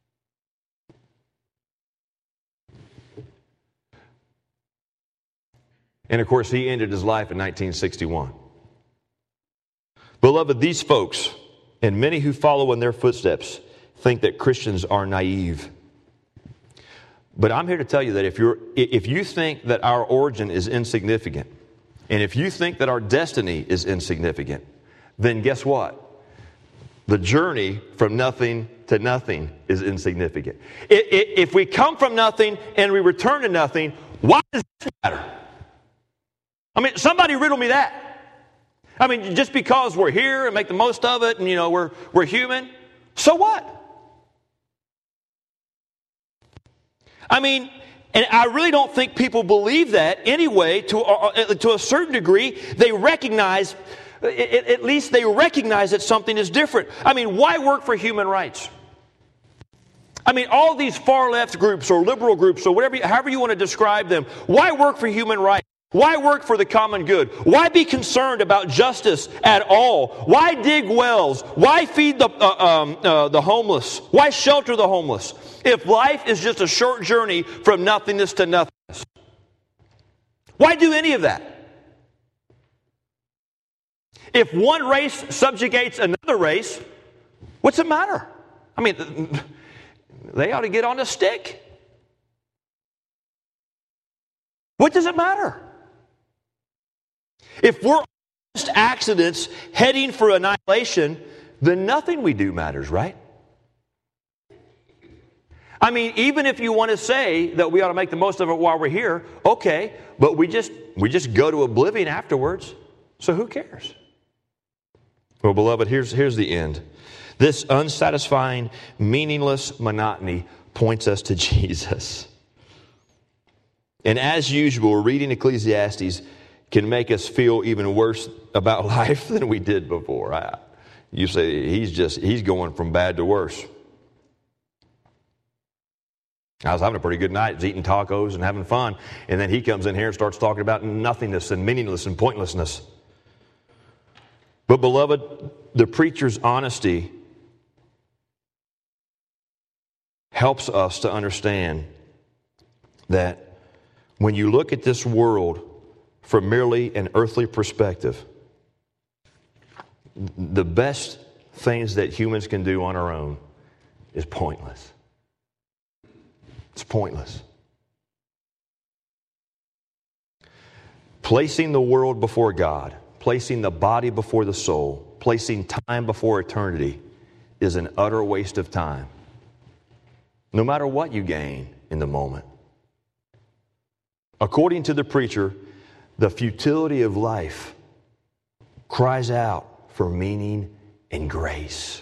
And of course, he ended his life in 1961. Beloved, these folks, and many who follow in their footsteps, think that Christians are naive. But I'm here to tell you that if you think that our origin is insignificant, and if you think that our destiny is insignificant, then guess what? The journey from nothing to nothing is insignificant. If we come from nothing and we return to nothing, why does this matter? I mean, somebody riddle me that. I mean, just because we're here and make the most of it and, we're human, so what? I mean, and I really don't think people believe that anyway. To a certain degree, they recognize, at least they recognize that something is different. I mean, why work for human rights? I mean, all these far left groups or liberal groups or however you want to describe them, why work for human rights? Why work for the common good? Why be concerned about justice at all? Why dig wells? Why feed the homeless? Why shelter the homeless? If life is just a short journey from nothingness to nothingness. Why do any of that? If one race subjugates another race, what's it matter? I mean, they ought to get on a stick. What does it matter? If we're just accidents heading for annihilation, then nothing we do matters, right? I mean, even if you want to say that we ought to make the most of it while we're here, okay, but we just go to oblivion afterwards. So who cares? Well, beloved, here's the end. This unsatisfying, meaningless monotony points us to Jesus. And as usual, reading Ecclesiastes can make us feel even worse about life than we did before. You say, he's going from bad to worse. I was having a pretty good night, eating tacos and having fun. And then he comes in here and starts talking about nothingness and meaninglessness and pointlessness. But beloved, the preacher's honesty helps us to understand that when you look at this world from merely an earthly perspective, the best things that humans can do on our own is pointless. It's pointless. Placing the world before God, placing the body before the soul, placing time before eternity is an utter waste of time. No matter what you gain in the moment. According to the preacher, the futility of life cries out for meaning and grace.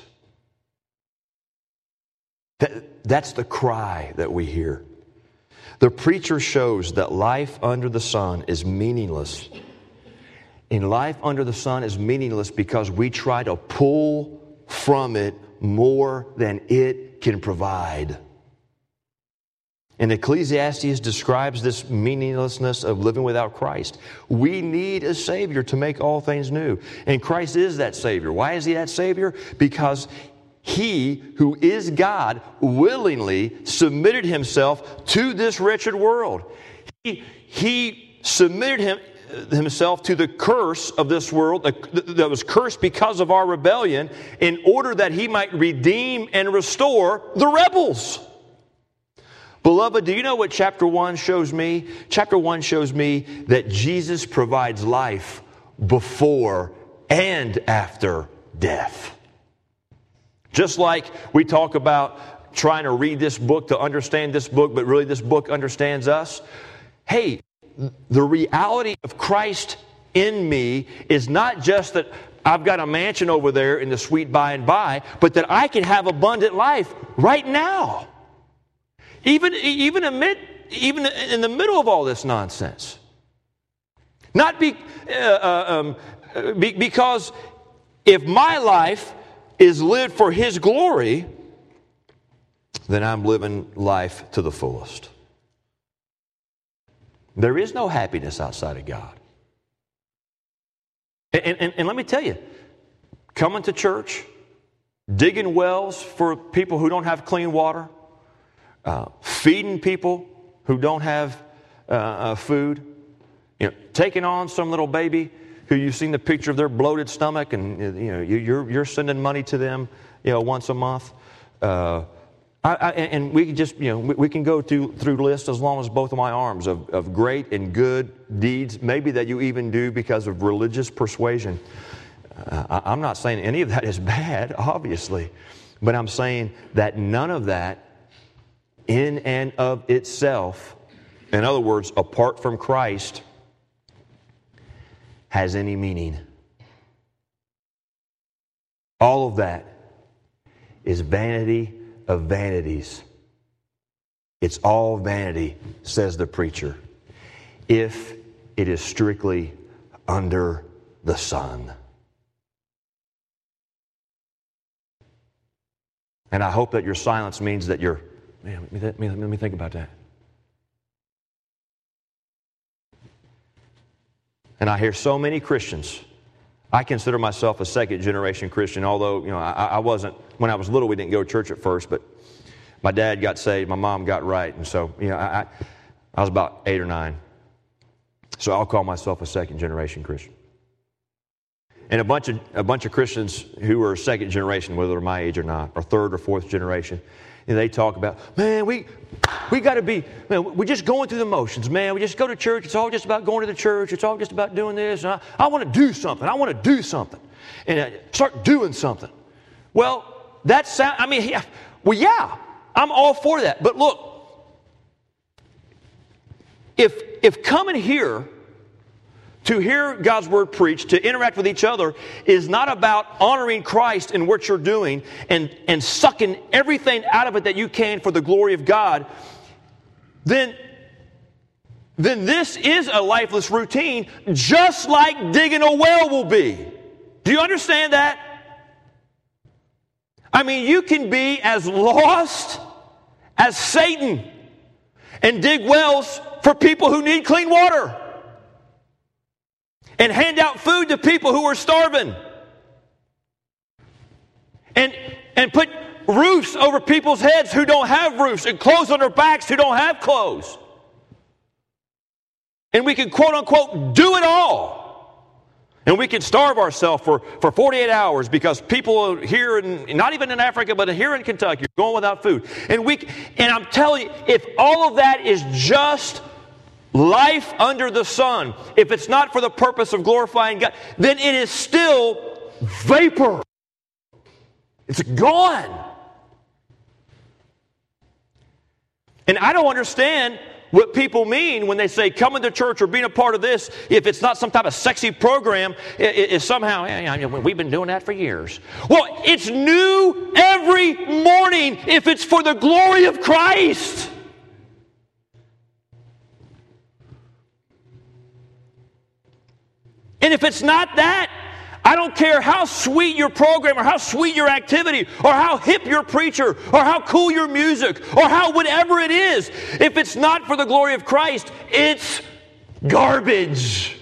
That's the cry that we hear. The preacher shows that life under the sun is meaningless. And life under the sun is meaningless because we try to pull from it more than it can provide. And Ecclesiastes describes this meaninglessness of living without Christ. We need a Savior to make all things new. And Christ is that Savior. Why is He that Savior? Because He, who is God, willingly submitted Himself to this wretched world. He submitted Himself to the curse of this world that was cursed because of our rebellion in order that He might redeem and restore the rebels. Beloved, do you know what chapter 1 shows me? Chapter 1 shows me that Jesus provides life before and after death. Just like we talk about trying to read this book to understand this book, but really this book understands us. Hey, the reality of Christ in me is not just that I've got a mansion over there in the sweet by and by, but that I can have abundant life right now. Even in the middle of all this nonsense. Not because if my life is lived for His glory, then I'm living life to the fullest. There is no happiness outside of God. And let me tell you, coming to church, digging wells for people who don't have clean water, feeding people who don't have food, taking on some little baby who you've seen the picture of their bloated stomach, and you're sending money to them, once a month. And we can just, we can go through lists as long as both of my arms of great and good deeds, maybe that you even do because of religious persuasion. I'm not saying any of that is bad, obviously, but I'm saying that none of that in and of itself, in other words, apart from Christ, has any meaning. All of that is vanity of vanities. It's all vanity, says the preacher, if it is strictly under the sun. And I hope that your silence means that you're, man, let me think about that. And I hear so many Christians. I consider myself a second-generation Christian, although, I wasn't, when I was little, we didn't go to church at first, but my dad got saved, my mom got right, and so, I was about 8 or 9. So I'll call myself a second-generation Christian. And a bunch of Christians who are second generation, whether they're my age or not, or third or fourth generation, And they talk about, man, we got to be, man, we're just going through the motions, man. We just go to church. It's all just about going to the church. It's all just about doing this. And I want to do something. I want to do something. And start doing something. Well, that sound, I mean, yeah, I'm all for that. But look, if coming here to hear God's Word preached, to interact with each other, is not about honoring Christ in what you're doing and sucking everything out of it that you can for the glory of God, then this is a lifeless routine, just like digging a well will be. Do you understand that? I mean, you can be as lost as Satan and dig wells for people who need clean water. And hand out food to people who are starving. And put roofs over people's heads who don't have roofs, and clothes on their backs who don't have clothes. And we can, quote unquote, do it all. And we can starve ourselves for 48 hours because people here, not even in Africa, but here in Kentucky, are going without food. And I'm telling you, if all of that is just life under the sun, if it's not for the purpose of glorifying God, then it is still vapor. It's gone. And I don't understand what people mean when they say coming to church or being a part of this, if it's not some type of sexy program, is somehow, we've been doing that for years. Well, it's new every morning if it's for the glory of Christ. And if it's not that, I don't care how sweet your program or how sweet your activity or how hip your preacher or how cool your music or how whatever it is. If it's not for the glory of Christ, it's garbage.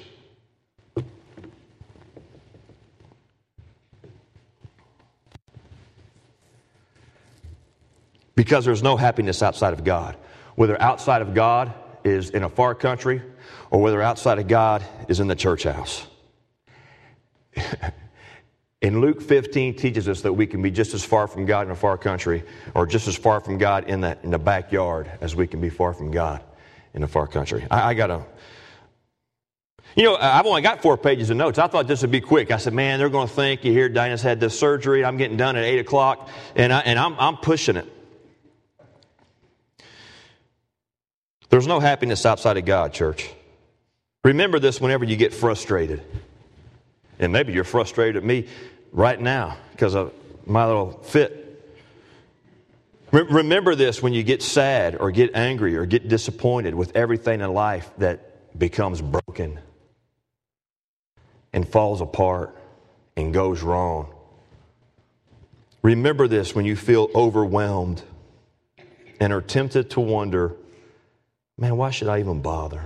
Because there's no happiness outside of God. Whether outside of God is in a far country or whether outside of God is in the church house. And Luke 15 teaches us that we can be just as far from God in a far country or just as far from God in the backyard as we can be far from God in a far country. I've only got 4 pages of notes. I thought this would be quick. I said, man, they're going to think you hear Dinah's had this surgery. I'm getting done at 8 o'clock, and I'm pushing it. There's no happiness outside of God, church. Remember this whenever you get frustrated. And maybe you're frustrated at me right now because of my little fit. Remember this when you get sad or get angry or get disappointed with everything in life that becomes broken and falls apart and goes wrong. Remember this when you feel overwhelmed and are tempted to wonder, man, why should I even bother?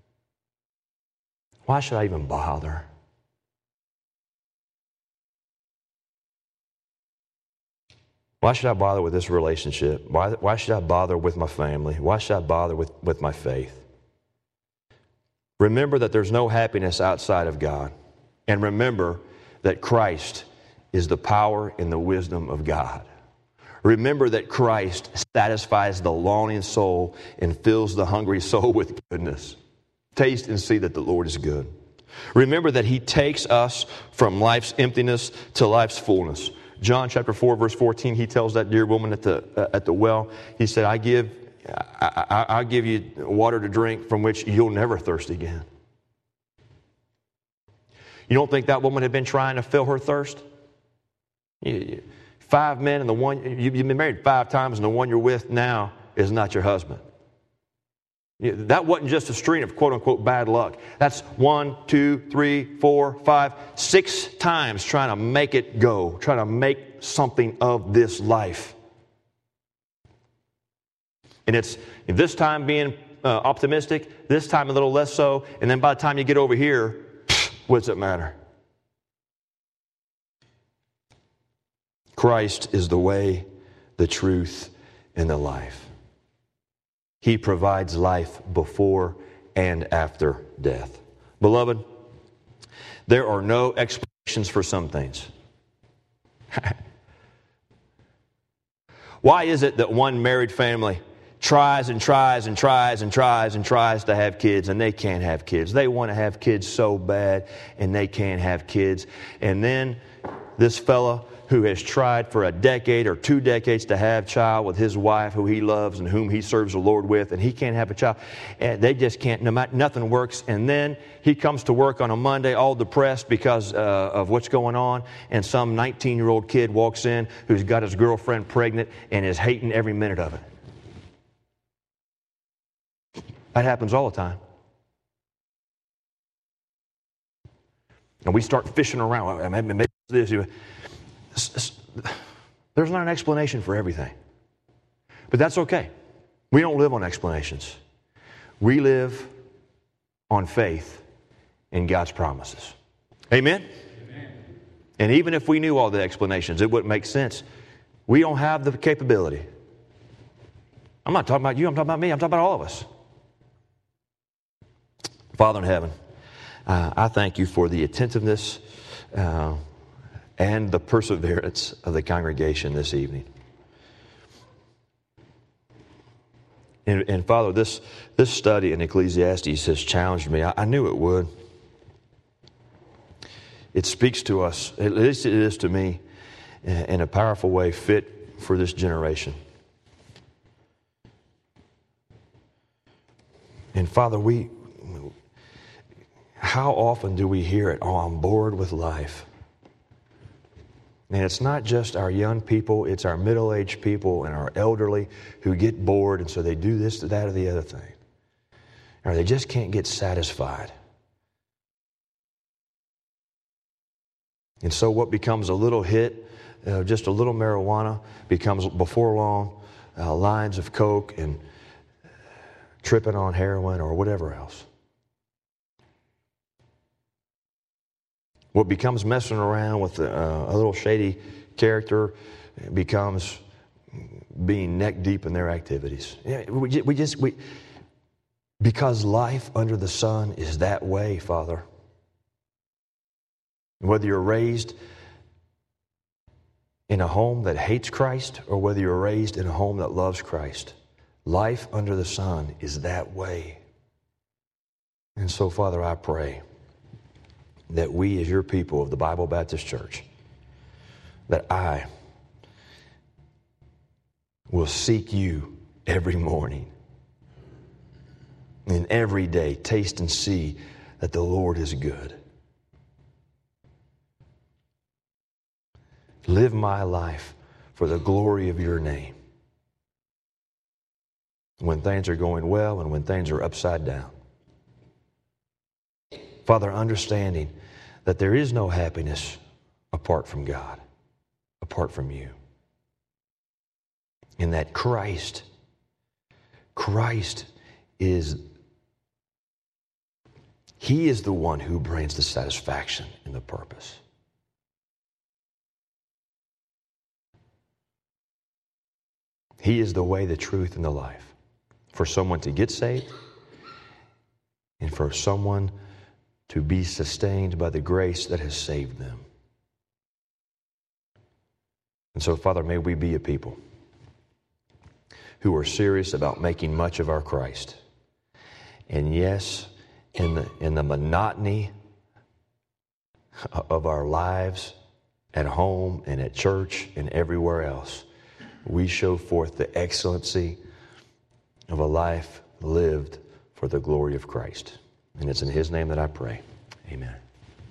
Why should I even bother? Why should I bother with this relationship? Why should I bother with my family? Why should I bother with my faith? Remember that there's no happiness outside of God. And remember that Christ is the power and the wisdom of God. Remember that Christ satisfies the longing soul and fills the hungry soul with goodness. Taste and see that the Lord is good. Remember that He takes us from life's emptiness to life's fullness. John chapter 4, verse 14, He tells that dear woman at the well, He said, I'll give you water to drink from which you'll never thirst again. You don't think that woman had been trying to fill her thirst? 5 men and the one, you've been married 5 times and the one you're with now is not your husband. That wasn't just a string of quote-unquote bad luck. That's 1, 2, 3, 4, 5, 6 times trying to make it go, trying to make something of this life. And it's this time being optimistic, this time a little less so, and then by the time you get over here, what does it matter? Christ is the way, the truth, and the life. He provides life before and after death. Beloved, there are no explanations for some things. Why is it that one married family tries and tries and tries and tries and tries to have kids, and they can't have kids? They want to have kids so bad, and they can't have kids. And then this fella who has tried for a decade or 2 decades to have a child with his wife who he loves and whom he serves the Lord with, and he can't have a child. And they just can't, nothing works. And then he comes to work on a Monday all depressed because of what's going on, and some 19-year-old kid walks in who's got his girlfriend pregnant and is hating every minute of it. That happens all the time. And we start fishing around. Maybe this. There's not an explanation for everything. But that's okay. We don't live on explanations. We live on faith in God's promises. Amen? Amen? And even if we knew all the explanations, it wouldn't make sense. We don't have the capability. I'm not talking about you, I'm talking about me, I'm talking about all of us. Father in heaven, I thank you for the attentiveness and the perseverance of the congregation this evening. And Father, this study in Ecclesiastes has challenged me. I knew it would. It speaks to us, at least it is to me, in a powerful way fit for this generation. And Father, how often do we hear it? Oh, I'm bored with life. And it's not just our young people, it's our middle-aged people and our elderly who get bored, and so they do this, that, or the other thing. Or they just can't get satisfied. And so what becomes a little hit, just a little marijuana, becomes before long lines of coke and tripping on heroin or whatever else. What becomes messing around with a little shady character becomes being neck deep in their activities. Because life under the sun is that way, Father. Whether you're raised in a home that hates Christ or whether you're raised in a home that loves Christ, life under the sun is that way. And so, Father, I pray that we as your people of the Bible Baptist Church, that I will seek you every morning and every day taste and see that the Lord is good. Live my life for the glory of your name. When things are going well and when things are upside down. Father, understanding that there is no happiness apart from God, apart from you. And that Christ is, He is the one who brings the satisfaction and the purpose. He is the way, the truth, and the life. For someone to get saved and for someone to be sustained by the grace that has saved them. And so, Father, may we be a people who are serious about making much of our Christ. And yes, in the monotony of our lives at home and at church and everywhere else, we show forth the excellency of a life lived for the glory of Christ. And it's in His name that I pray. Amen.